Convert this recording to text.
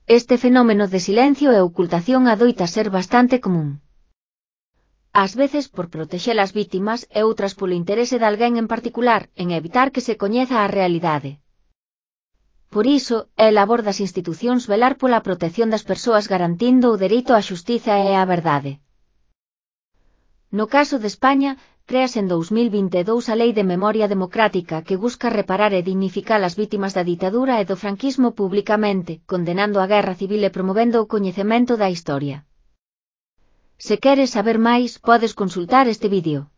Este fenómeno de silencio e ocultación adoita ser bastante común. Ás veces por protexer as vítimas e outras polo interese de alguén en particular en evitar que se coñeza a realidade. Por iso, é labor das institucións velar pola protección das persoas garantindo o dereito á xustiza e á verdade. No caso de España, créase en 2022 a Lei de Memoria Democrática que busca reparar e dignificar as vítimas da ditadura e do franquismo públicamente, condenando a guerra civil e promovendo o coñecemento da historia. Se queres saber máis, podes consultar este vídeo.